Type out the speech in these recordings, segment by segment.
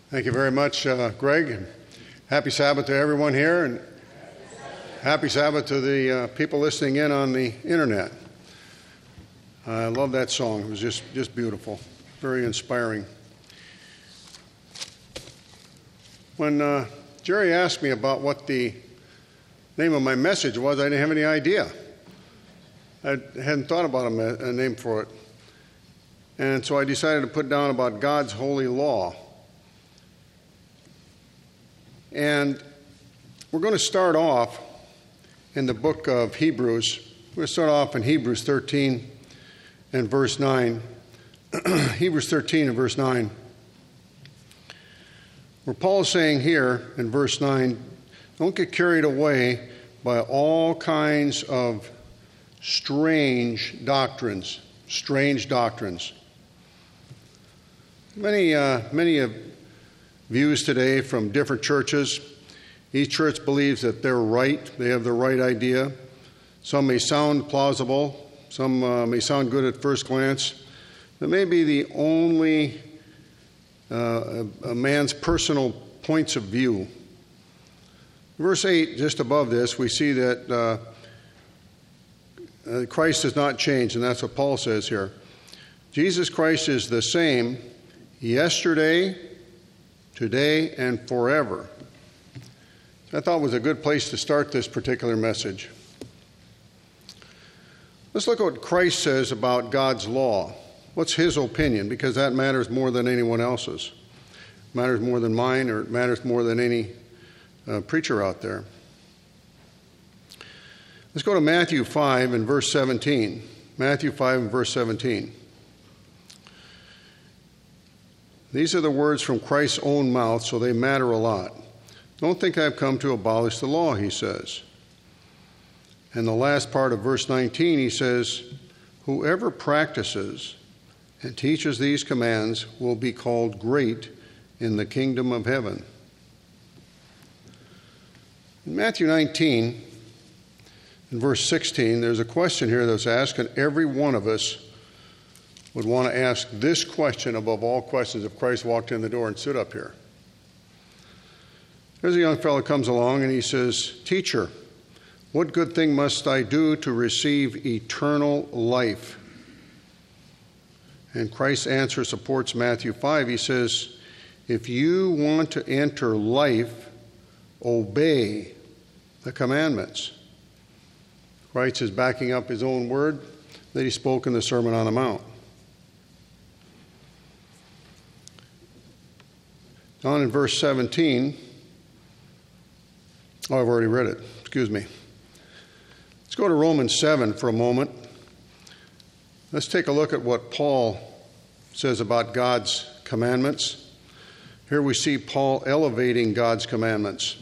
Thank you very much, Greg. And happy Sabbath to everyone here, and happy Sabbath to the people listening in on the internet. I love that song. It was just beautiful, very inspiring. When Jerry asked me about what the name of my message was, I didn't have any idea. I hadn't thought about a name for it. And so I decided to put down about God's holy law. And we're going to start off in the book of Hebrews. We're going to start off in Hebrews 13 and verse 9. Hebrews 13 and verse 9. Where Paul is saying here in verse 9, don't get carried away by all kinds of strange doctrines. Strange doctrines. Many views today from different churches. Each church believes that they're right. They have the right idea. Some may sound plausible. Some may sound good at first glance. That may be the only a man's personal points of view. Verse 8, just above this, we see that Christ has not changed, and that's what Paul says here. Jesus Christ is the same yesterday, today, and forever. I thought was a good place to start this particular message. Let's look at what Christ says about God's law. What's his opinion? Because that matters more than anyone else's. It matters more than mine, or it matters more than any preacher out there. Let's go to Matthew 5 and verse 17. Matthew 5 and verse 17. These are the words from Christ's own mouth, so they matter a lot. Don't think I've come to abolish the law, he says. And the last part of verse 19, he says, whoever practices and teaches these commands will be called great in the kingdom of heaven. In Matthew 19, in verse 16, there's a question here that's asked, and every one of us would want to ask this question above all questions if Christ walked in the door and stood up here. There's a young fellow comes along and he says, Teacher, what good thing must I do to receive eternal life? And Christ's answer supports Matthew 5. He says, if you want to enter life, obey the commandments. Christ is backing up his own word that he spoke in the Sermon on the Mount. Down in verse 17, I've already read it. Excuse me. Let's go to Romans 7 for a moment. Let's take a look at what Paul says about God's commandments. Here we see Paul elevating God's commandments.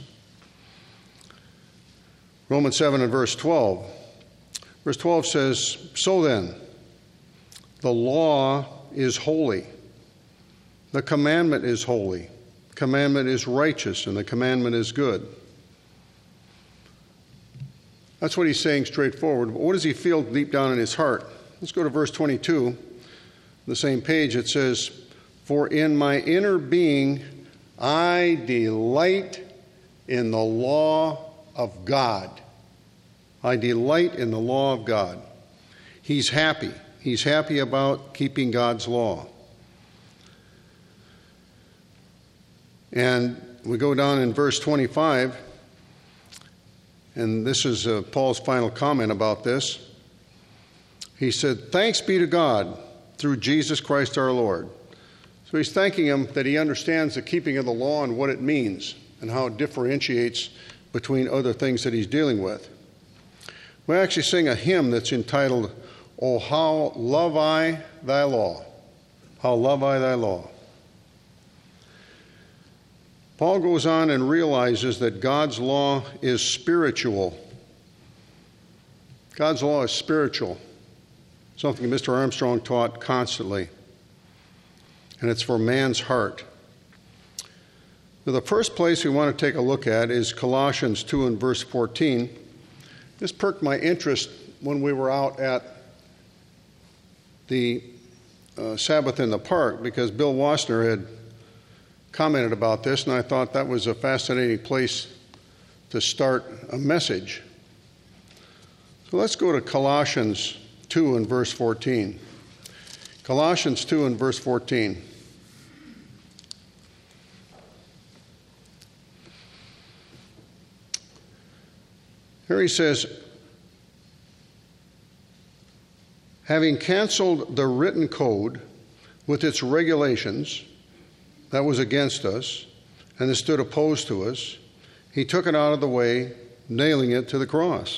Romans 7 and verse 12. Verse 12 says, so then, the law is holy. The commandment is holy. The commandment is righteous, and the commandment is good. That's what he's saying straightforward. But what does he feel deep down in his heart? Let's go to verse 22. The same page, it says, for in my inner being I delight in the law of God. I delight in the law of God. He's happy. He's happy about keeping God's law. And we go down in verse 25, and this is Paul's final comment about this. He said, thanks be to God through Jesus Christ our Lord. So he's thanking him that he understands the keeping of the law and what it means and how it differentiates between other things that he's dealing with. We actually sing a hymn that's entitled, Oh, how love I thy law. How love I thy law. Paul goes on and realizes that God's law is spiritual. God's law is spiritual. Something Mr. Armstrong taught constantly. And it's for man's heart. Now, the first place we want to take a look at is Colossians 2 and verse 14. This perked my interest when we were out at the Sabbath in the Park, because Bill Wassner had commented about this, and I thought that was a fascinating place to start a message. So let's go to Colossians 2 and verse 14. Colossians 2 and verse 14. Here he says, having canceled the written code with its regulations that was against us and that stood opposed to us, he took it out of the way, nailing it to the cross.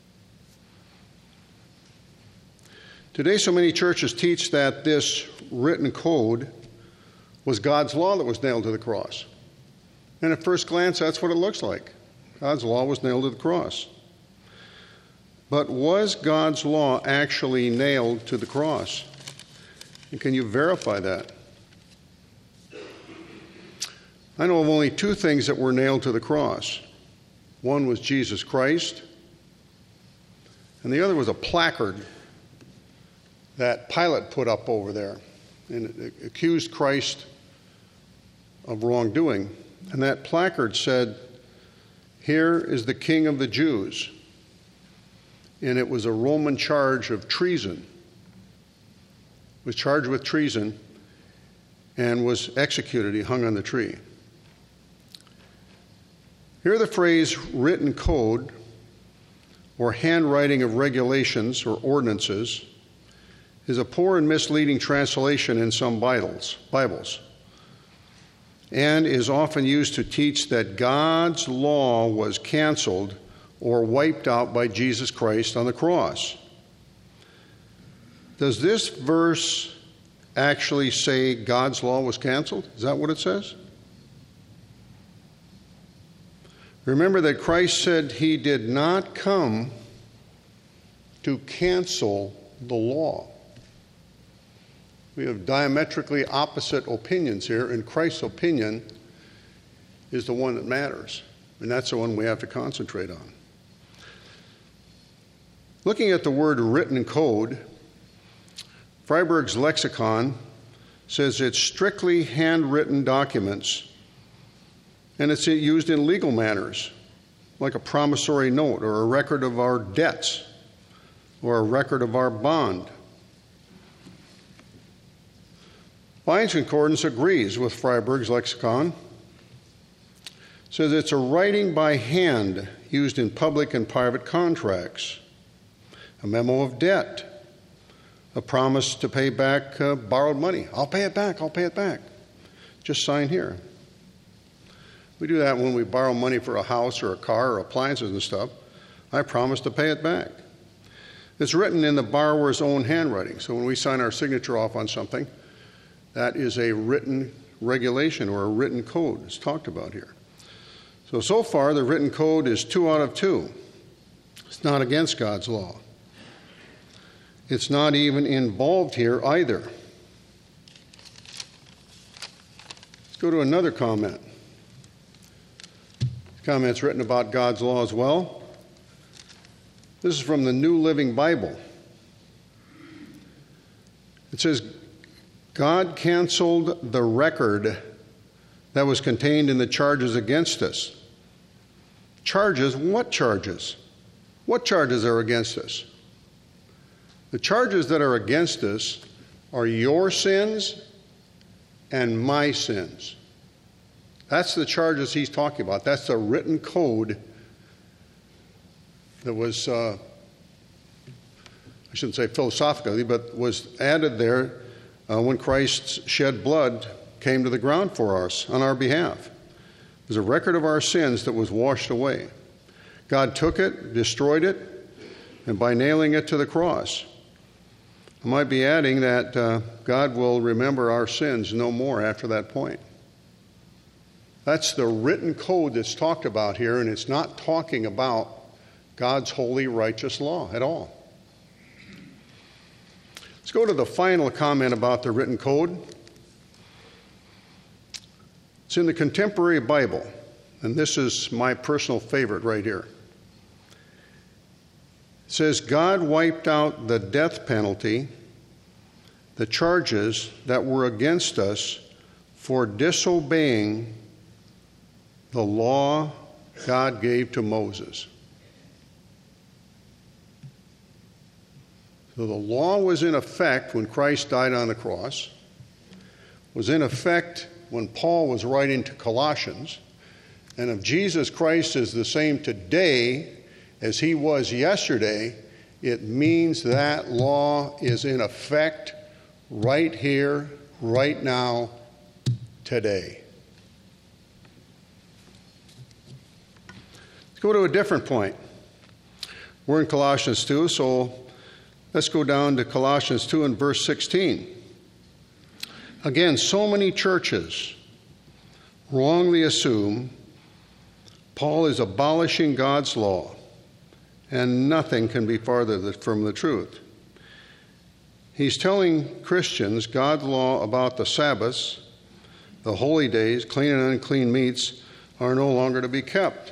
Today, so many churches teach that this written code was God's law that was nailed to the cross. And at first glance, that's what it looks like. God's law was nailed to the cross. But was God's law actually nailed to the cross? And can you verify that? I know of only two things that were nailed to the cross. One was Jesus Christ, and the other was a placard that Pilate put up over there and it accused Christ of wrongdoing. And that placard said, "Here is the King of the Jews." And it was a Roman charge of treason. Was charged with treason and was executed. He hung on the tree. Here the phrase written code or handwriting of regulations or ordinances is a poor and misleading translation in some Bibles, and is often used to teach that God's law was canceled or wiped out by Jesus Christ on the cross. Does this verse actually say God's law was canceled? Is that what it says? Remember that Christ said he did not come to cancel the law. We have diametrically opposite opinions here, and Christ's opinion is the one that matters, and that's the one we have to concentrate on. Looking at the word written code, Freiberg's lexicon says it's strictly handwritten documents, and it's used in legal manners, like a promissory note or a record of our debts or a record of our bond. Vine's Concordance agrees with Freiberg's lexicon. It says it's a writing by hand used in public and private contracts, a memo of debt, a promise to pay back borrowed money. I'll pay it back. Just sign here. We do that when we borrow money for a house or a car or appliances and stuff. I promise to pay it back. It's written in the borrower's own handwriting. So when we sign our signature off on something, that is a written regulation or a written code. It's talked about here. So far, the written code is 2 out of 2. It's not against God's law. It's not even involved here either. Let's go to another comment. This comment's written about God's law as well. This is from the New Living Bible. It says, God canceled the record that was contained in the charges against us. Charges? What charges? What charges are against us? The charges that are against us are your sins and my sins. That's the charges he's talking about. That's the written code that was, I shouldn't say philosophically, but was added there when Christ's shed blood came to the ground for us on our behalf. There's a record of our sins that was washed away. God took it, destroyed it, and by nailing it to the cross. I might be adding that God will remember our sins no more after that point. That's the written code that's talked about here, and it's not talking about God's holy, righteous law at all. Let's go to the final comment about the written code. It's in the Contemporary Bible, and this is my personal favorite right here. It says, God wiped out the death penalty, the charges that were against us for disobeying the law God gave to Moses. So the law was in effect when Christ died on the cross, was in effect when Paul was writing to Colossians, and if Jesus Christ is the same today as he was yesterday, it means that law is in effect right here, right now, today. Let's go to a different point. We're in Colossians 2, so let's go down to Colossians 2 and verse 16. Again, so many churches wrongly assume Paul is abolishing God's law, and nothing can be farther from the truth. He's telling Christians God's law about the Sabbaths, the holy days, clean and unclean meats, are no longer to be kept.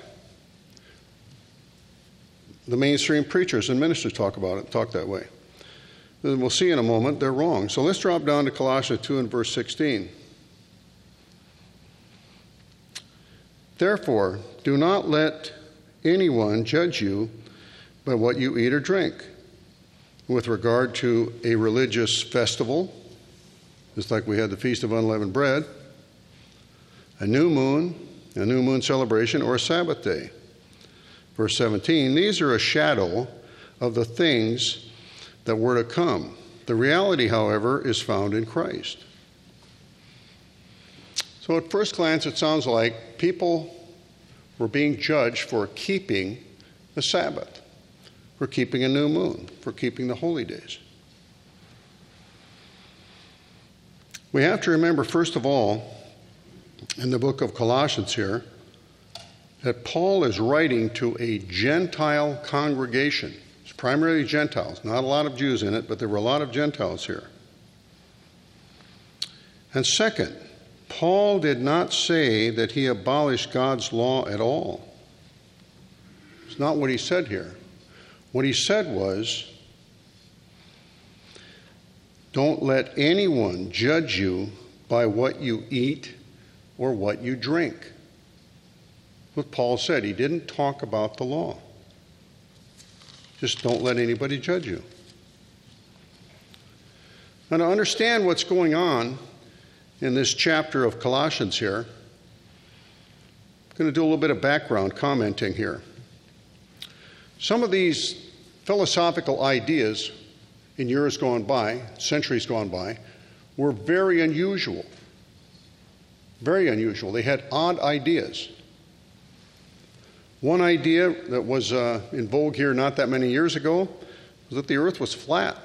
The mainstream preachers and ministers talk that way. And we'll see in a moment they're wrong. So let's drop down to Colossians 2 and verse 16. Therefore, do not let anyone judge you by what you eat or drink, with regard to a religious festival, just like we had the Feast of Unleavened Bread, a new moon celebration, or a Sabbath day. Verse 17, these are a shadow of the things that were to come. The reality, however, is found in Christ. So at first glance, it sounds like people were being judged for keeping the Sabbath, for keeping a new moon, for keeping the holy days. We have to remember, first of all, in the book of Colossians here, that Paul is writing to a Gentile congregation. It's primarily Gentiles, not a lot of Jews in it, but there were a lot of Gentiles here. And second, Paul did not say that he abolished God's law at all. It's not what he said here. What he said was, don't let anyone judge you by what you eat or what you drink. What Paul said, he didn't talk about the law. Just don't let anybody judge you. Now, to understand what's going on in this chapter of Colossians here, I'm going to do a little bit of background commenting here. Some of these philosophical ideas in years gone by, centuries gone by, were very unusual. Very unusual. They had odd ideas. One idea that was in vogue here not that many years ago was that the earth was flat.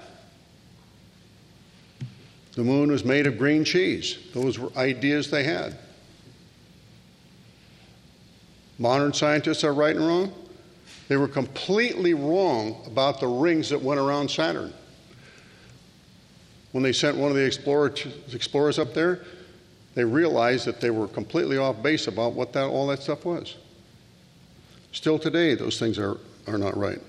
The moon was made of green cheese. Those were ideas they had. Modern scientists are right and wrong. They were completely wrong about the rings that went around Saturn. When they sent one of the explorers up there, they realized that they were completely off base about what all that stuff was. Still today, those things are not right.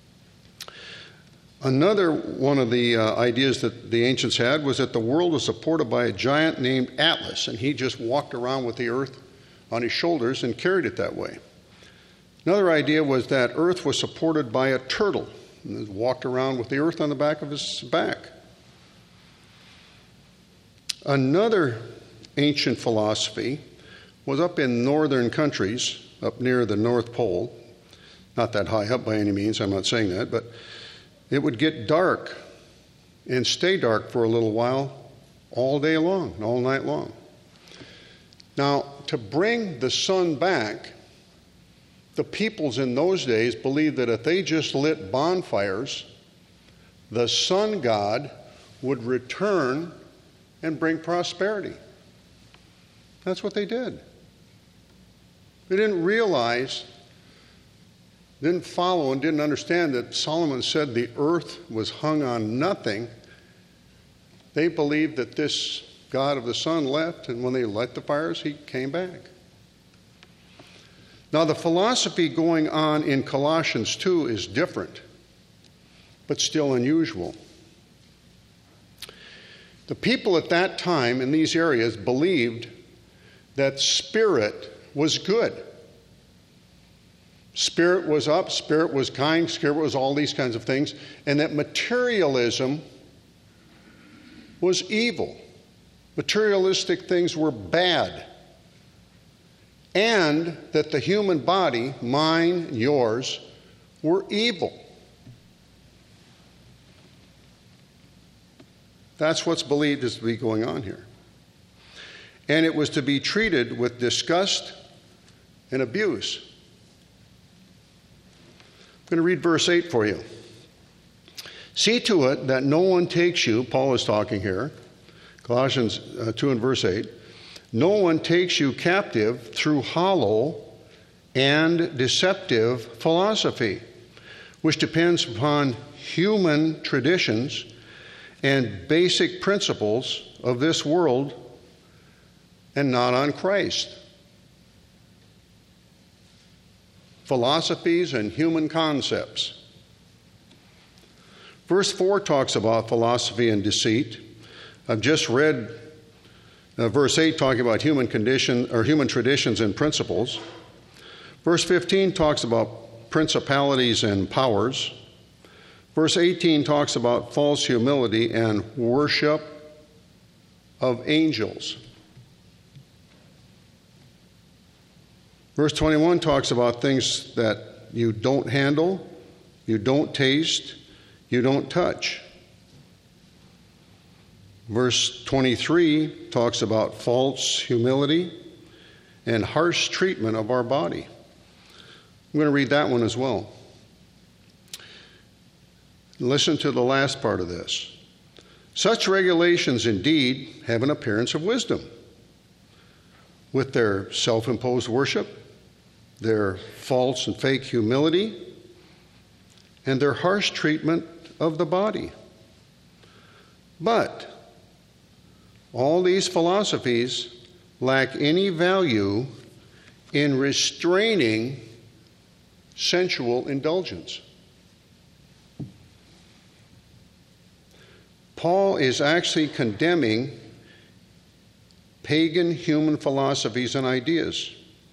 Another one of the ideas that the ancients had was that the world was supported by a giant named Atlas, and he just walked around with the earth on his shoulders and carried it that way. Another idea was that earth was supported by a turtle, and he walked around with the earth on the back of his back. Another ancient philosophy was up in northern countries, up near the North Pole. Not that high up by any means, I'm not saying that, but it would get dark and stay dark for a little while all day long, all night long. Now, to bring the sun back, the peoples in those days believed that if they just lit bonfires, the sun god would return and bring prosperity. That's what they did. They didn't realize, didn't follow, and didn't understand that Solomon said the earth was hung on nothing. They believed that this God of the sun left, and when they lit the fires, he came back. Now, the philosophy going on in Colossians 2 is different, but still unusual. The people at that time in these areas believed that spirit was good. Spirit was up, spirit was kind, spirit was all these kinds of things, and that materialism was evil. Materialistic things were bad. And that the human body, mine, yours, were evil. That's what's believed is to be going on here. And it was to be treated with disgust and abuse. I'm going to read verse 8 for you. See to it that no one takes you, Paul is talking here, Colossians 2 and verse 8, no one takes you captive through hollow and deceptive philosophy, which depends upon human traditions and basic principles of this world and not on Christ. Philosophies and human concepts. Verse 4 talks about philosophy and deceit. I've just read verse 8 talking about human traditions and principles. Verse 15 talks about principalities and powers. Verse 18 talks about false humility and worship of angels. Verse 21 talks about things that you don't handle, you don't taste, you don't touch. Verse 23 talks about false humility and harsh treatment of our body. I'm going to read that one as well. Listen to the last part of this. Such regulations indeed have an appearance of wisdom, with their self-imposed worship, their false and fake humility, and their harsh treatment of the body. But all these philosophies lack any value in restraining sensual indulgence. Paul is actually condemning pagan human philosophies and ideas.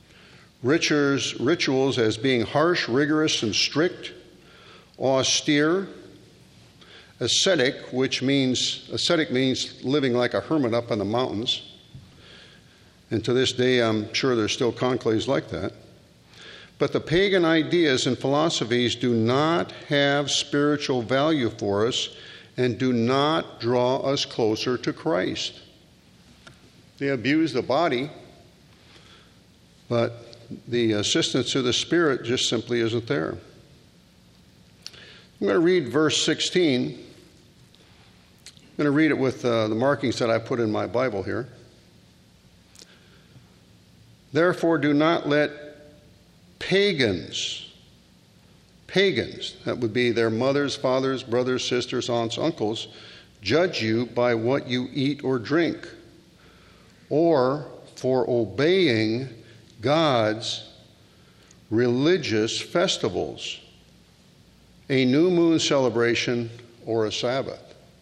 Rituals as being harsh, rigorous, and strict, austere, ascetic, which means living like a hermit up in the mountains. And to this day, I'm sure there's still conclaves like that. But the pagan ideas and philosophies do not have spiritual value for us and do not draw us closer to Christ. They abuse the body, but the assistance to the Spirit just simply isn't there. I'm going to read verse 16. I'm going to read it with the markings that I put in my Bible here. Therefore, do not let pagans, that would be their mothers, fathers, brothers, sisters, aunts, uncles, judge you by what you eat or drink, or for obeying God's religious festivals, a new moon celebration, or a Sabbath.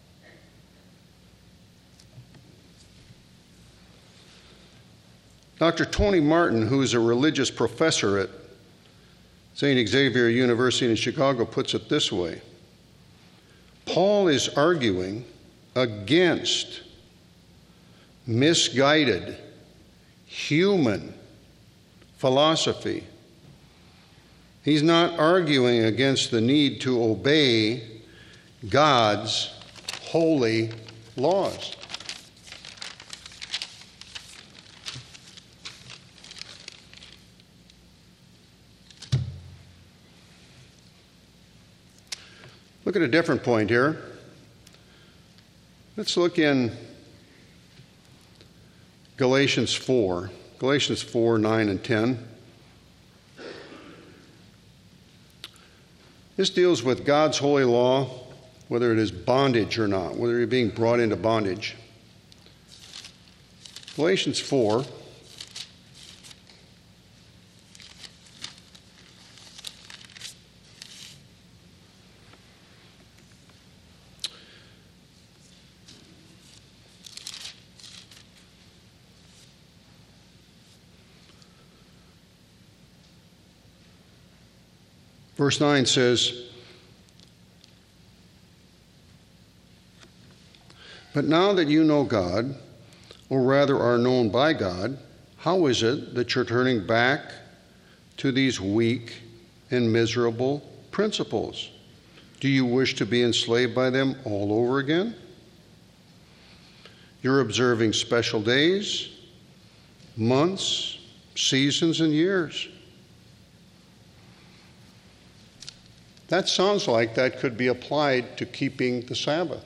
Dr. Tony Martin, who is a religious professor at St. Xavier University in Chicago, puts it this way. Paul is arguing against misguided human philosophy. He's not arguing against the need to obey God's holy laws. Look at a different point here. Let's look in Galatians 4, 9 and 10. This deals with God's holy law, whether it is bondage or not, whether you're being brought into bondage. Galatians 4. Verse 9 says, "But now that you know God, or rather are known by God, how is it that you're turning back to these weak and miserable principles? Do you wish to be enslaved by them all over again? You're observing special days, months, seasons, and years." That sounds like that could be applied to keeping the Sabbath.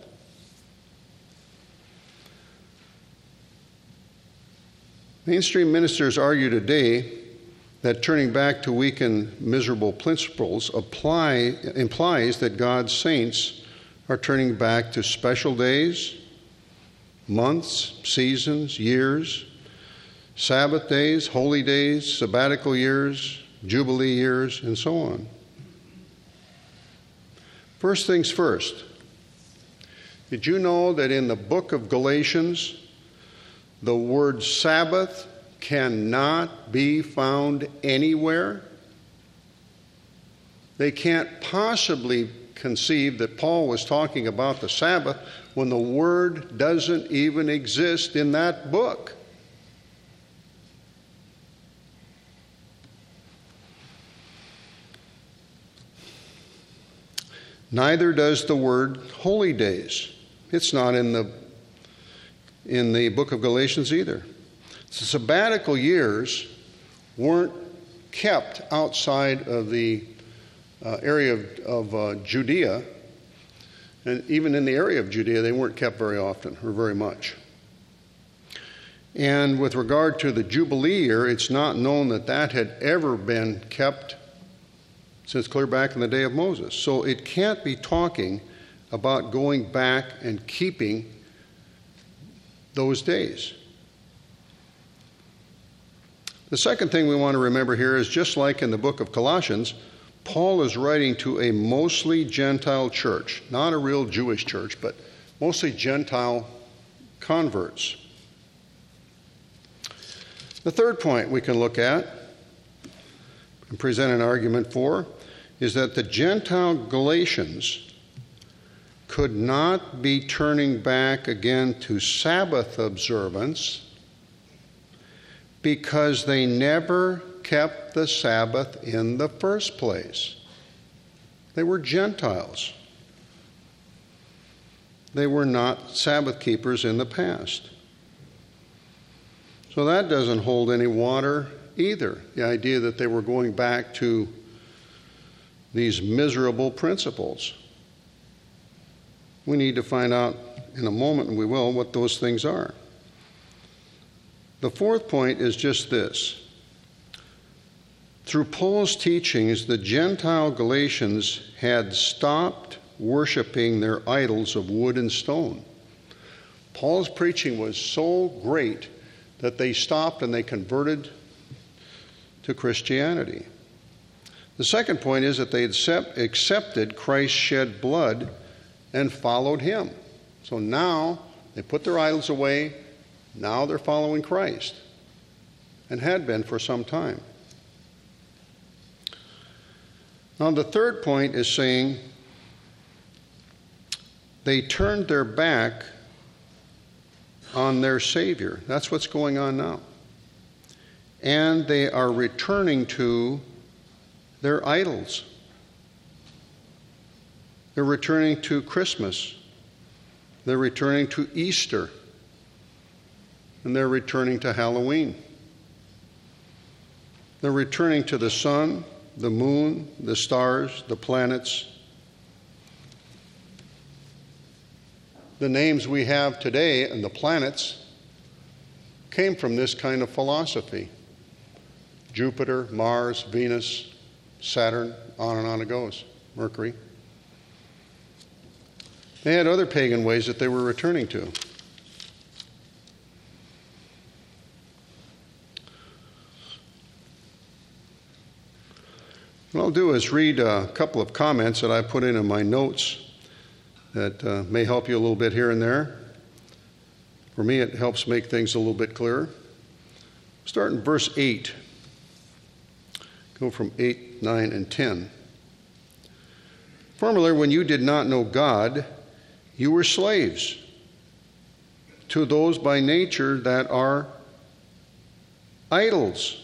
Mainstream ministers argue today that turning back to weak and miserable principles implies that God's saints are turning back to special days, months, seasons, years, Sabbath days, holy days, sabbatical years, jubilee years, and so on. First things first, did you know that in the book of Galatians, the word Sabbath cannot be found anywhere? They can't possibly conceive that Paul was talking about the Sabbath when the word doesn't even exist in that book. Neither does the word holy days. It's not in the book of Galatians either. The sabbatical years weren't kept outside of the area of Judea, and even in the area of Judea, they weren't kept very often or very much. And with regard to the Jubilee year, it's not known that that had ever been kept since clear back in the day of Moses. So it can't be talking about going back and keeping those days. The second thing we want to remember here is, just like in the book of Colossians, Paul is writing to a mostly Gentile church, not a real Jewish church, but mostly Gentile converts. The third point we can look at and present an argument for is that the Gentile Galatians could not be turning back again to Sabbath observance because they never kept the Sabbath in the first place. They were Gentiles. They were not Sabbath keepers in the past. So that doesn't hold any water either, the idea that they were going back to these miserable principles. We need to find out in a moment, and we will, what those things are. The fourth point is just this. Through Paul's teachings, the Gentile Galatians had stopped worshiping their idols of wood and stone. Paul's preaching was so great that they stopped and they converted to Christianity. The second point is that they had accepted Christ's shed blood and followed him. So now they put their idols away. Now they're following Christ, and had been for some time. Now the third point is saying they turned their back on their Savior. That's what's going on now. And they are returning to their idols. They're returning to Christmas. They're returning to Easter. And they're returning to Halloween. They're returning to the sun, the moon, the stars, the planets. The names we have today and the planets came from this kind of philosophy. Jupiter, Mars, Venus, Saturn, on and on it goes. Mercury. They had other pagan ways that they were returning to. What I'll do is read a couple of comments that I put in my notes that may help you a little bit here and there. For me, it helps make things a little bit clearer. Start in verse 8. Go from 8, 9, and 10. Formerly, when you did not know God, you were slaves to those by nature that are idols.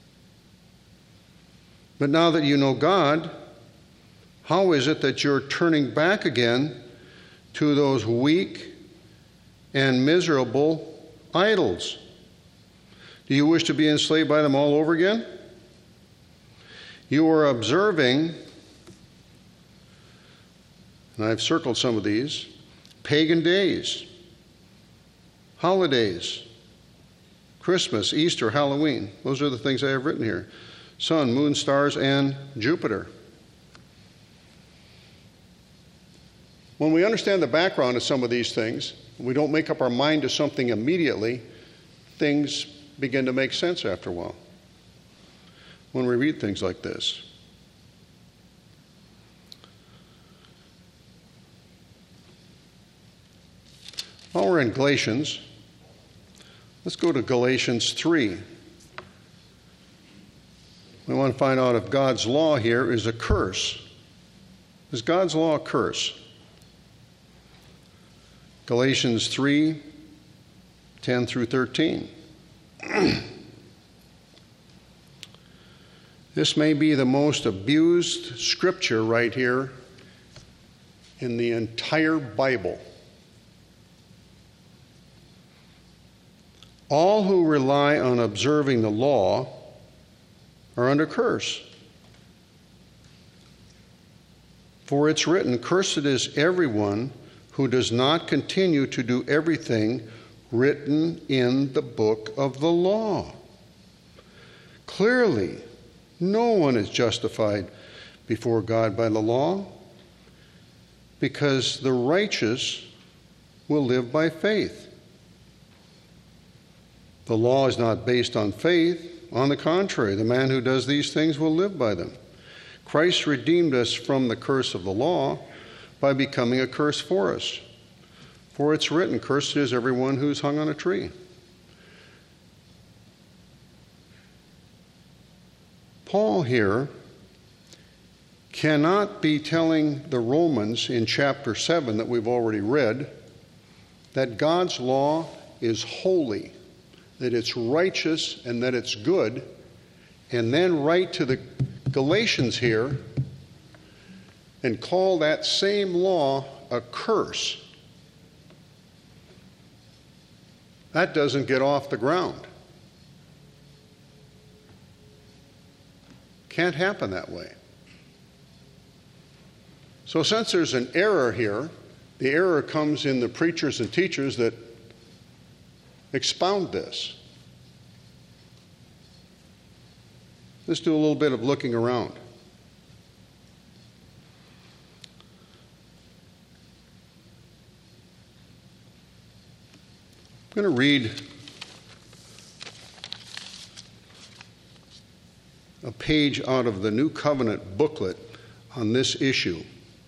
But now that you know God, how is it that you're turning back again to those weak and miserable idols? Do you wish to be enslaved by them all over again? You are observing, and I've circled some of these, pagan days, holidays, Christmas, Easter, Halloween. Those are the things I have written here. Sun, moon, stars, and Jupiter. When we understand the background of some of these things, we don't make up our mind to something immediately, things begin to make sense after a while when we read things like this. While we're in Galatians, let's go to Galatians 3. We want to find out if God's law here is a curse. Is God's law a curse? Galatians 3, 10 through 13. This may be the most abused scripture right here in the entire Bible. All who rely on observing the law are under curse. For it's written, "Cursed is everyone who does not continue to do everything written in the book of the law." Clearly, no one is justified before God by the law, because the righteous will live by faith. The law is not based on faith. On the contrary, the man who does these things will live by them. Christ redeemed us from the curse of the law by becoming a curse for us. For it's written, "Cursed is everyone who's hung on a tree." Paul here cannot be telling the Romans in chapter 7 that we've already read that God's law is holy, that it's righteous, and that it's good, and then write to the Galatians here and call that same law a curse. That doesn't get off the ground. Can't happen that way. So since there's an error here, the error comes in the preachers and teachers that expound this. Let's do a little bit of looking around. I'm going to read a page out of the New Covenant booklet on this issue.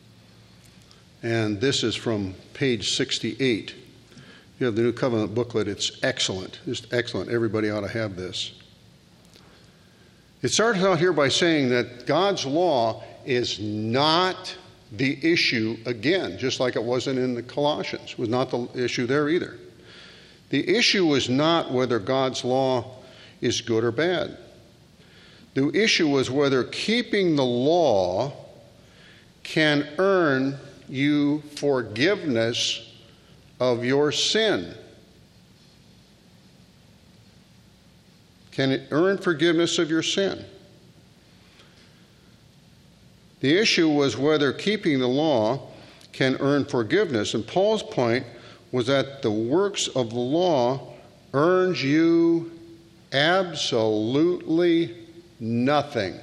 And this is from page 68. You have the New Covenant booklet. It's excellent. Just excellent. Everybody ought to have this. It starts out here by saying that God's law is not the issue again, just like it wasn't in the Colossians. It was not the issue there either. The issue is not whether God's law is good or bad. The issue is whether keeping the law can earn you forgiveness of your sin. Can it earn forgiveness of your sin? The issue was whether keeping the law can earn forgiveness. And Paul's point was that the works of the law earns you absolutely nothing.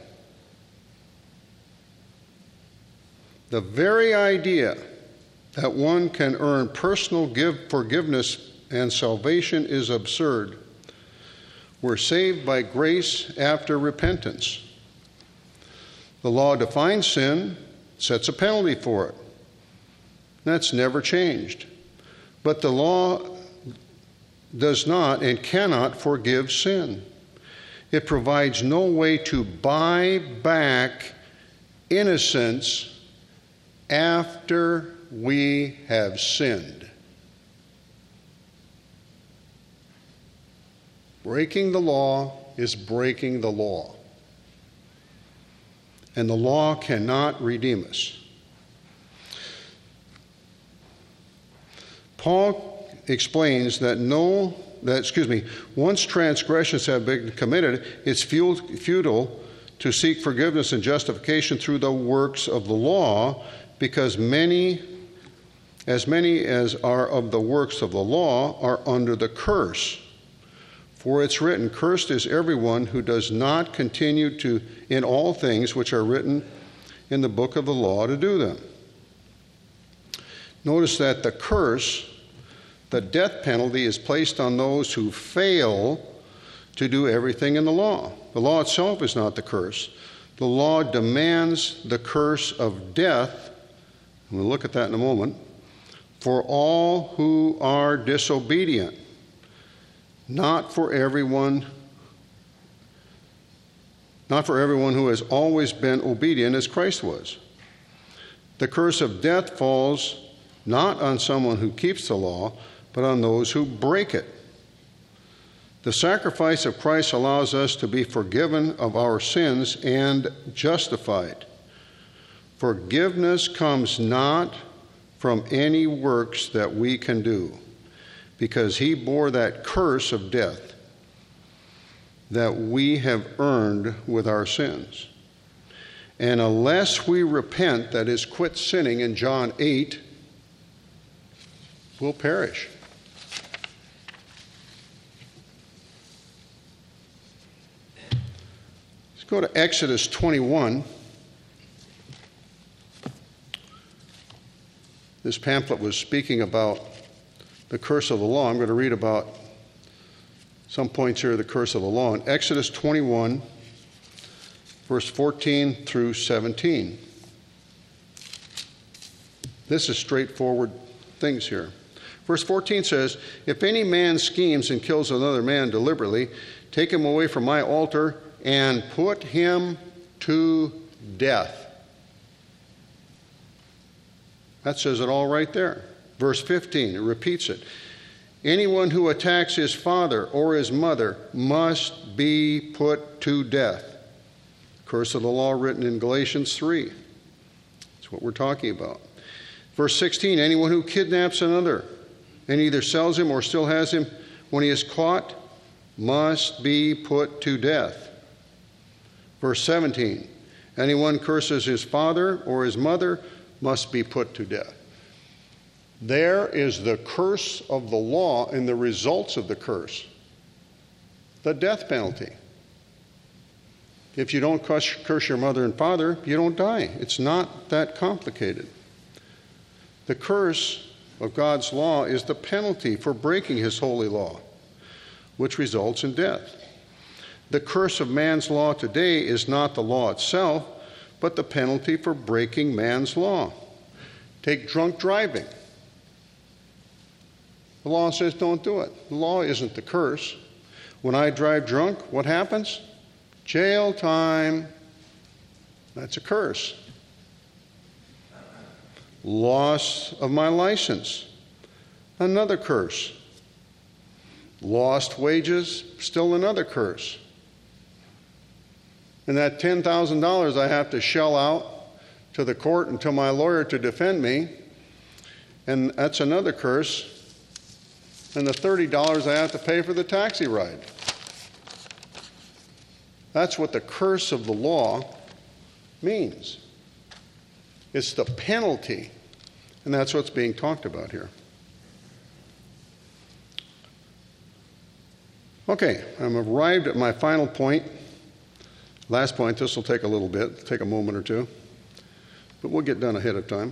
The very idea that one can earn personal forgiveness and salvation is absurd. We're saved by grace after repentance. The law defines sin, sets a penalty for it. That's never changed. But the law does not and cannot forgive sin. It provides no way to buy back innocence after we have sinned. Breaking the law is breaking the law. And the law cannot redeem us. Paul explains that once transgressions have been committed, it's futile to seek forgiveness and justification through the works of the law, because many as are of the works of the law are under the curse. For it's written, "Cursed is everyone who does not continue in all things which are written in the book of the law to do them." Notice that the curse, the death penalty, is placed on those who fail to do everything in the law. The law itself is not the curse. The law demands the curse of death, and we'll look at that in a moment, for all who are disobedient. Not for everyone who has always been obedient as Christ was. The curse of death falls not on someone who keeps the law, but on those who break it. The sacrifice of Christ allows us to be forgiven of our sins and justified. Forgiveness comes not from any works that we can do, because he bore that curse of death that we have earned with our sins. And unless we repent, that is, quit sinning in John 8, we'll perish. Let's go to Exodus 21. This pamphlet was speaking about the curse of the law. I'm going to read about some points here of the curse of the law. In Exodus 21, verse 14 through 17. This is straightforward things here. Verse 14 says, "If any man schemes and kills another man deliberately, take him away from my altar and put him to death." That says it all right there. Verse 15, it repeats it. "Anyone who attacks his father or his mother must be put to death." Curse of the law written in Galatians 3. That's what we're talking about. Verse 16, "Anyone who kidnaps another and either sells him or still has him when he is caught must be put to death." Verse 17, "Anyone curses his father or his mother must be put to death." There is the curse of the law and the results of the curse. The death penalty. If you don't curse your mother and father, you don't die. It's not that complicated. The curse of God's law is the penalty for breaking his holy law, which results in death. The curse of man's law today is not the law itself, but the penalty for breaking man's law. Take drunk driving. The law says don't do it. The law isn't the curse. When I drive drunk, what happens? Jail time. That's a curse. Loss of my license. Another curse. Lost wages. Still another curse. And that $10,000 I have to shell out to the court and to my lawyer to defend me, and that's another curse. And the $30 I have to pay for the taxi ride. That's what the curse of the law means. It's the penalty, and that's what's being talked about here. Okay, I'm arrived at my final point. Last point, this will take a little bit, take a moment or two, but we'll get done ahead of time.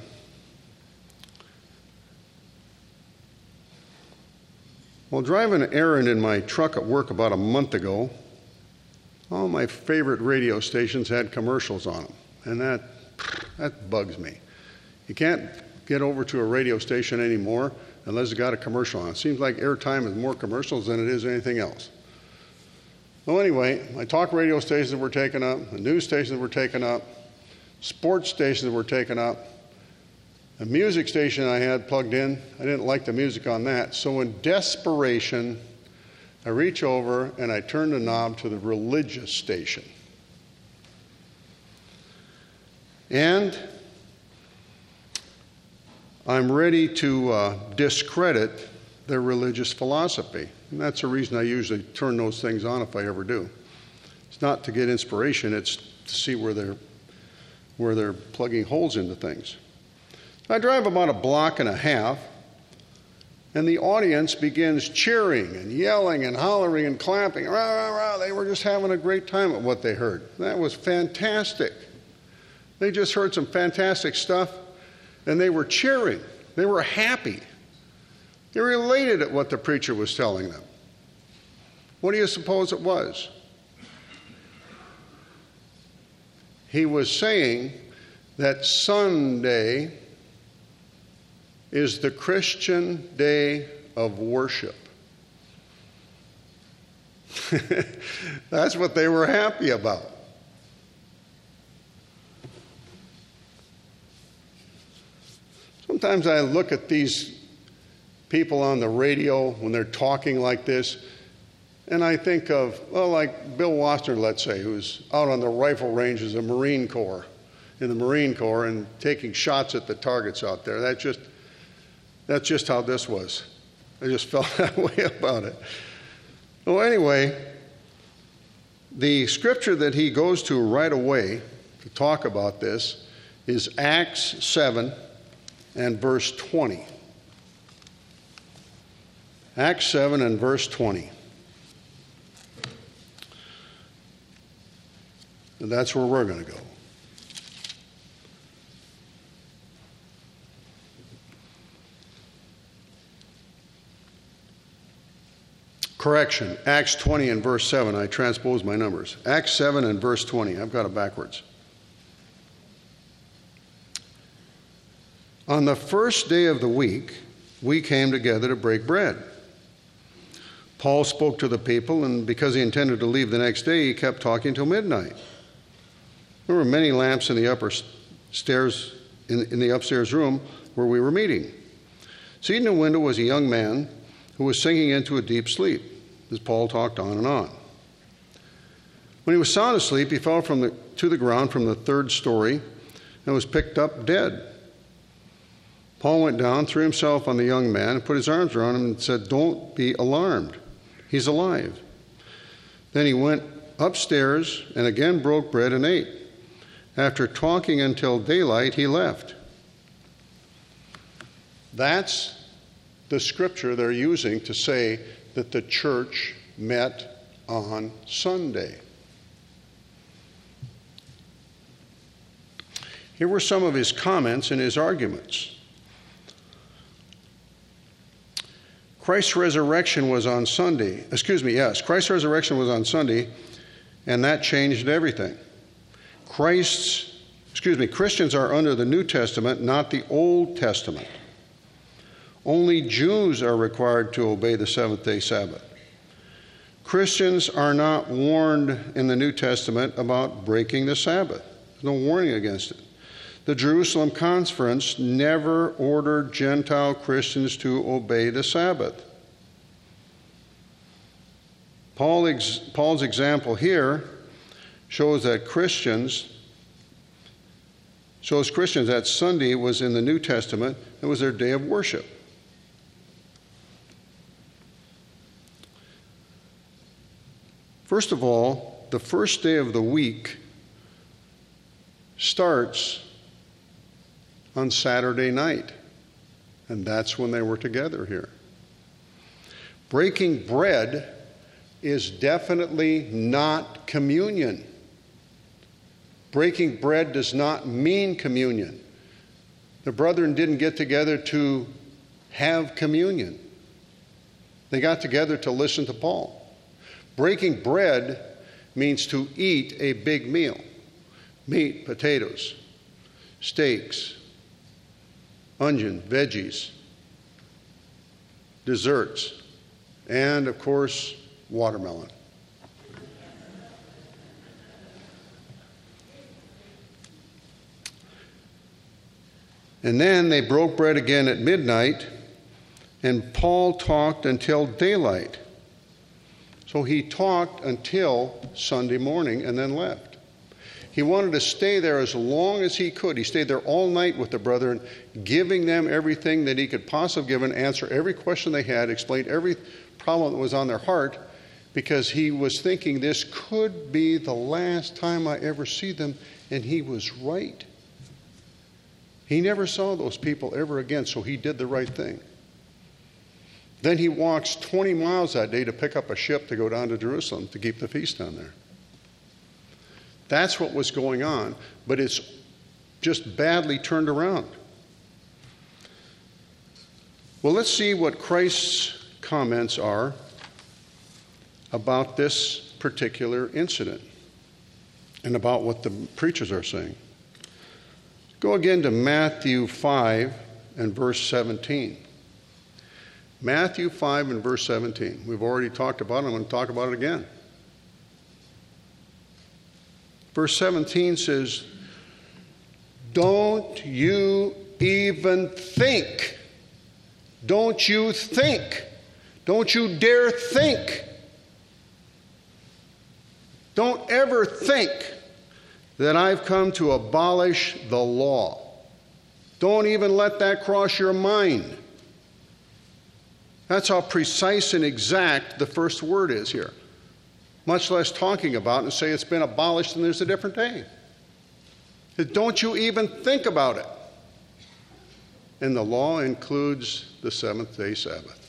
While driving an errand in my truck at work about a month ago, all my favorite radio stations had commercials on them, and that bugs me. You can't get over to a radio station anymore unless it's got a commercial on it. It seems like airtime is more commercials than it is anything else. Well, anyway, my talk radio stations were taken up, the news stations were taken up, sports stations were taken up. The music station I had plugged in, I didn't like the music on that. So in desperation, I reach over and I turn the knob to the religious station. And I'm ready to discredit their religious philosophy. And that's the reason I usually turn those things on if I ever do. It's not to get inspiration, it's to see where they're plugging holes into things. I drive about a block and a half, and the audience begins cheering and yelling and hollering and clapping. Rah, rah, rah. They were just having a great time at what they heard. That was fantastic. They just heard some fantastic stuff, and they were cheering. They were happy. They related at what the preacher was telling them. What do you suppose it was? He was saying that Sunday is the Christian day of worship. That's what they were happy about. Sometimes I look at these people on the radio when they're talking like this, and I think of, well, like Bill Wassner, let's say, who's out on the rifle ranges of the Marine Corps, in the Marine Corps, and taking shots at the targets out there. That's just how this was. I just felt that way about it. Well, anyway, the scripture that he goes to right away to talk about this is Acts 7 and verse 20. Acts 7 and verse 20. And that's where we're going to go. Correction, Acts 20 and verse 7. I transposed my numbers. Acts 7 and verse 20. I've got it backwards. On the first day of the week, we came together to break bread. Paul spoke to the people, and because he intended to leave the next day, he kept talking till midnight. There were many lamps in the upstairs room where we were meeting. Seated in a window was a young man who was sinking into a deep sleep, as Paul talked on and on. When he was sound asleep, he fell to the ground from the third story and was picked up dead. Paul went down, threw himself on the young man, and put his arms around him and said, "Don't be alarmed. He's alive." Then he went upstairs and again broke bread and ate. After talking until daylight, he left. That's the scripture they're using to say that the church met on Sunday. Here were some of his comments and his arguments. Christ's resurrection was on Sunday. Christ's resurrection was on Sunday, and that changed everything. Christians are under the New Testament, not the Old Testament. Only Jews are required to obey the seventh-day Sabbath. Christians are not warned in the New Testament about breaking the Sabbath. There's no warning against it. The Jerusalem Conference never ordered Gentile Christians to obey the Sabbath. Paul's example here shows Christians that Sunday was in the New Testament. It was their day of worship. First of all, the first day of the week starts on Saturday night, and that's when they were together here. Breaking bread is definitely not communion. Breaking bread does not mean communion. The brethren didn't get together to have communion. They got together to listen to Paul. Breaking bread means to eat a big meal. Meat, potatoes, steaks, onion, veggies, desserts, and, of course, watermelon. And then they broke bread again at midnight, and Paul talked until daylight. So he talked until Sunday morning and then left. He wanted to stay there as long as he could. He stayed there all night with the brethren, giving them everything that he could possibly give and answer every question they had, explain every problem that was on their heart, because he was thinking this could be the last time I ever see them, and he was right. He never saw those people ever again, so he did the right thing. Then he walks 20 miles that day to pick up a ship to go down to Jerusalem to keep the feast down there. That's what was going on, but it's just badly turned around. Well, let's see what Christ's comments are about this particular incident and about what the preachers are saying. Go again to Matthew 5 and verse 17. Matthew 5 and verse 17. We've already talked about it. I'm going to talk about it again. Verse 17 says, "Don't you even think. Don't you think. Don't you dare think. Don't ever think that I've come to abolish the law. Don't even let that cross your mind." That's how precise and exact the first word is here. Much less talking about it and say it's been abolished and there's a different day. Don't you even think about it. And the law includes the seventh-day Sabbath.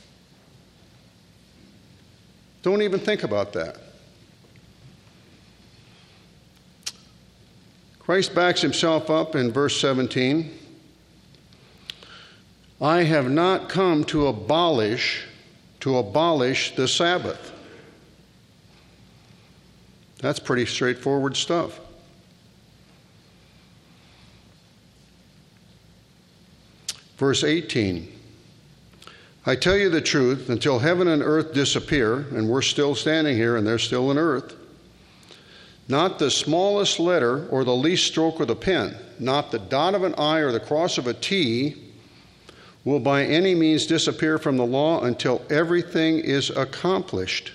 Don't even think about that. Christ backs himself up in verse 17. "I have not come to abolish the Sabbath." That's pretty straightforward stuff. Verse 18. "I tell you the truth, until heaven and earth disappear," and we're still standing here and they're still in earth, "not the smallest letter or the least stroke of the pen, not the dot of an I or the cross of a T, will by any means disappear from the law until everything is accomplished."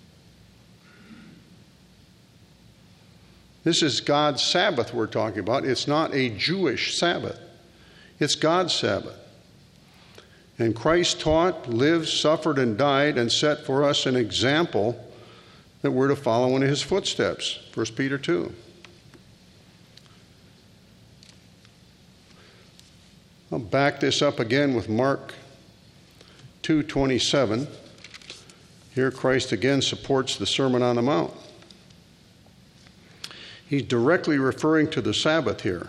This is God's Sabbath we're talking about. It's not a Jewish Sabbath. It's God's Sabbath. And Christ taught, lived, suffered, and died, and set for us an example that we're to follow in his footsteps. 1 Peter 2. I'll back this up again with Mark 2:27. Here Christ again supports the Sermon on the Mount. He's directly referring to the Sabbath here.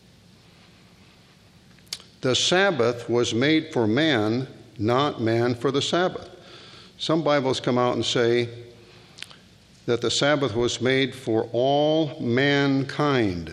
"The Sabbath was made for man, not man for the Sabbath." Some Bibles come out and say that the Sabbath was made for all mankind,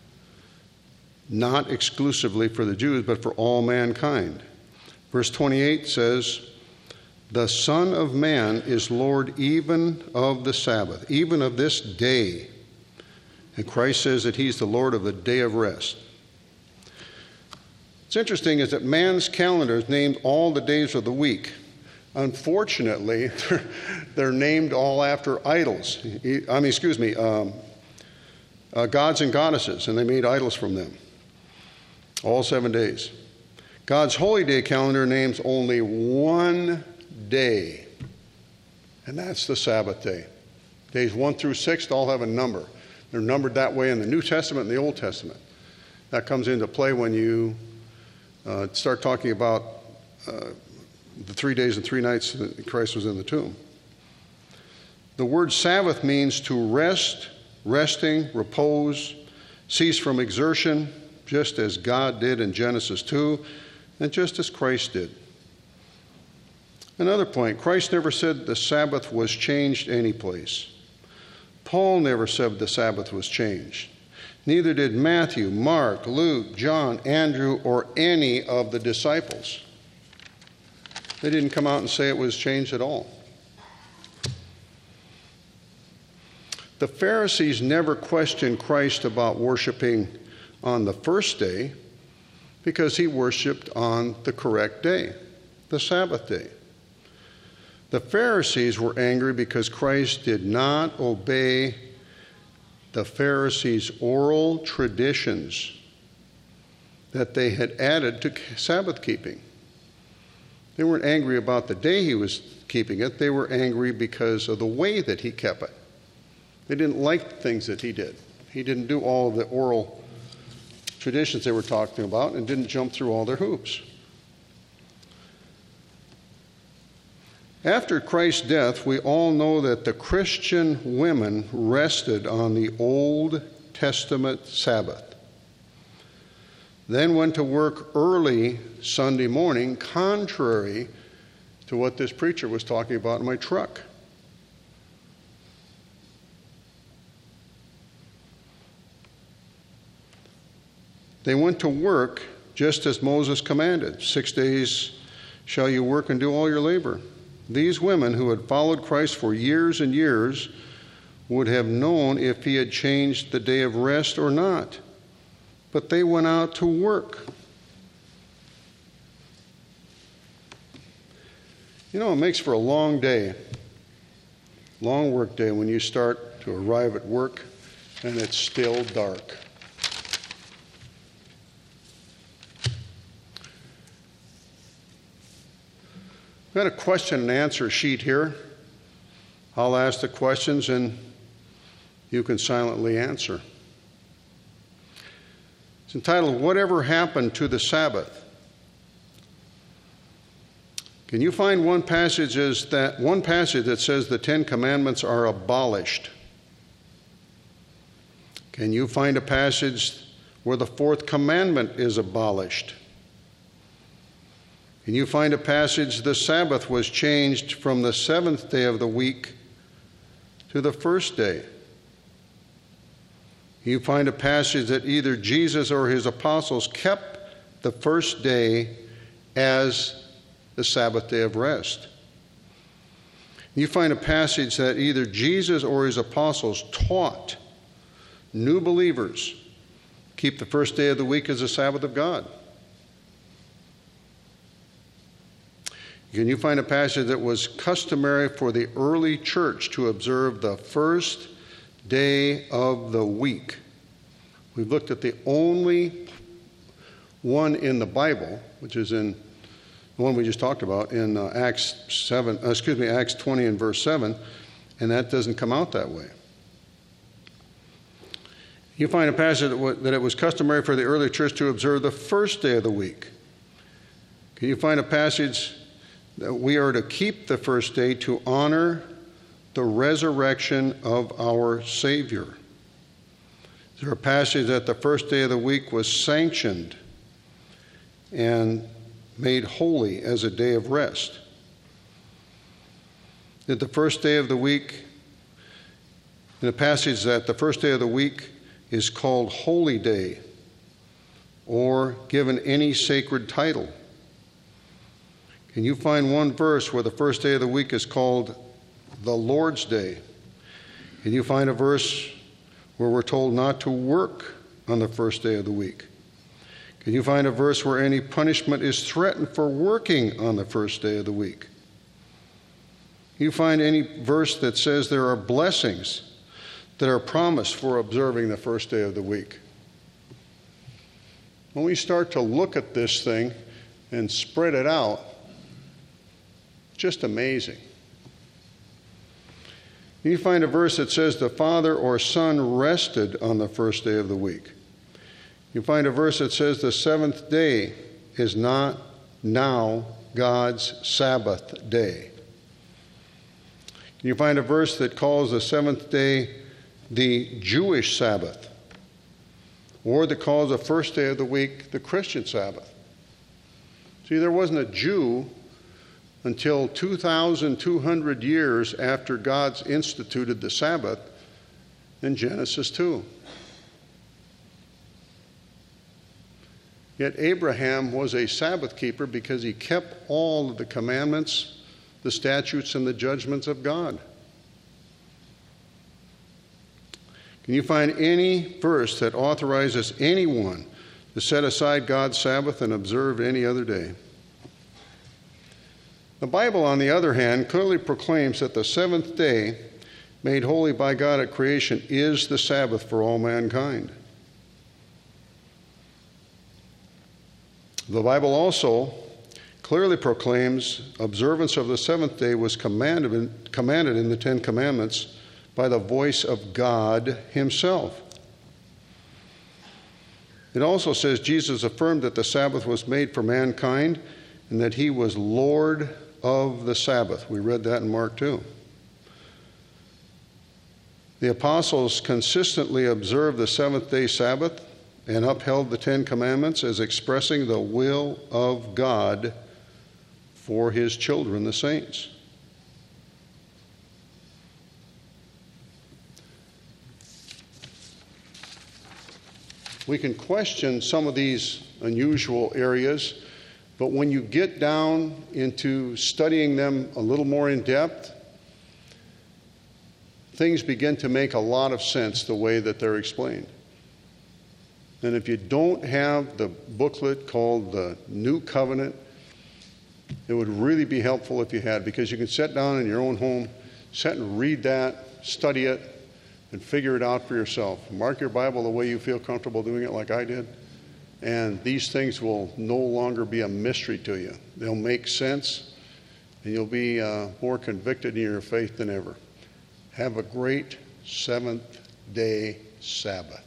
not exclusively for the Jews, but for all mankind. Verse 28 says, "The Son of Man is Lord even of the Sabbath," even of this day. And Christ says that he's the Lord of the day of rest. What's interesting is that man's calendar is named all the days of the week. Unfortunately, they're named all after idols. Gods and goddesses, and they made idols from them. All 7 days. God's holy day calendar names only one day, and that's the Sabbath day. Days 1 through 6 all have a number. They're numbered that way in the New Testament and the Old Testament. That comes into play when you start talking about the 3 days and 3 nights that Christ was in the tomb. The word Sabbath means to rest, resting, repose, cease from exertion, just as God did in Genesis 2, and just as Christ did. Another point, Christ never said the Sabbath was changed any place. Paul never said the Sabbath was changed. Neither did Matthew, Mark, Luke, John, Andrew, or any of the disciples. They didn't come out and say it was changed at all. The Pharisees never questioned Christ about worshiping on the first day, because he worshiped on the correct day, the Sabbath day. The Pharisees were angry because Christ did not obey the Pharisees' oral traditions that they had added to Sabbath keeping. They weren't angry about the day he was keeping it. They were angry because of the way that he kept it. They didn't like the things that he did. He didn't do all of the oral traditions they were talking about and didn't jump through all their hoops. After Christ's death, we all know that the Christian women rested on the Old Testament Sabbath, then went to work early Sunday morning, contrary to what this preacher was talking about in my truck. They went to work just as Moses commanded. 6 days shall you work and do all your labor. These women who had followed Christ for years and years would have known if he had changed the day of rest or not. But they went out to work. You know, it makes for a long day, long work day when you start to arrive at work and it's still dark. I've got a question and answer sheet here. I'll ask the questions and you can silently answer. It's entitled, Whatever Happened to the Sabbath? Can you find one passage that says the Ten Commandments are abolished? Can you find a passage where the fourth commandment is abolished? Can you find a passage the Sabbath was changed from the seventh day of the week to the first day? Can you find a passage that either Jesus or his apostles kept the first day as the Sabbath day of rest? Can you find a passage that either Jesus or his apostles taught new believers keep the first day of the week as the Sabbath of God? Can you find a passage that was customary for the early church to observe the first day of the week? We've looked at the only one in the Bible, which is in the one we just talked about in Acts 20 and verse 7, and that doesn't come out that way. You find a passage that it was customary for the early church to observe the first day of the week. Can you find a passage that we are to keep the first day to honor the resurrection of our Savior? Is there a passage that the first day of the week was sanctioned and made holy as a day of rest? Did the first day of the week, in a passage that the first day of the week is called Holy Day or given any sacred title? Can you find one verse where the first day of the week is called the Lord's Day? Can you find a verse where we're told not to work on the first day of the week? Can you find a verse where any punishment is threatened for working on the first day of the week? Can you find any verse that says there are blessings that are promised for observing the first day of the week? When we start to look at this thing and spread it out, just amazing. You find a verse that says the Father or Son rested on the first day of the week. You find a verse that says the seventh day is not now God's Sabbath day. You find a verse that calls the seventh day the Jewish Sabbath, or that calls the first day of the week the Christian Sabbath. See, there wasn't a Jew until 2,200 years after God's instituted the Sabbath in Genesis 2. Yet Abraham was a Sabbath keeper because he kept all of the commandments, the statutes, and the judgments of God. Can you find any verse that authorizes anyone to set aside God's Sabbath and observe any other day. The Bible, on the other hand, clearly proclaims that the seventh day, made holy by God at creation, is the Sabbath for all mankind. The Bible also clearly proclaims observance of the seventh day was commanded in the Ten Commandments by the voice of God himself. It also says Jesus affirmed that the Sabbath was made for mankind and that he was Lord of the Sabbath. We read that in Mark 2. The apostles consistently observed the seventh-day Sabbath and upheld the Ten Commandments as expressing the will of God for his children, the saints. We can question some of these unusual areas, but when you get down into studying them a little more in depth, things begin to make a lot of sense the way that they're explained. And if you don't have the booklet called the New Covenant, it would really be helpful if you had, because you can sit down in your own home, sit and read that, study it, and figure it out for yourself. Mark your Bible the way you feel comfortable doing it, like I did, and these things will no longer be a mystery to you. They'll make sense, and you'll be more convicted in your faith than ever. Have a great seventh-day Sabbath.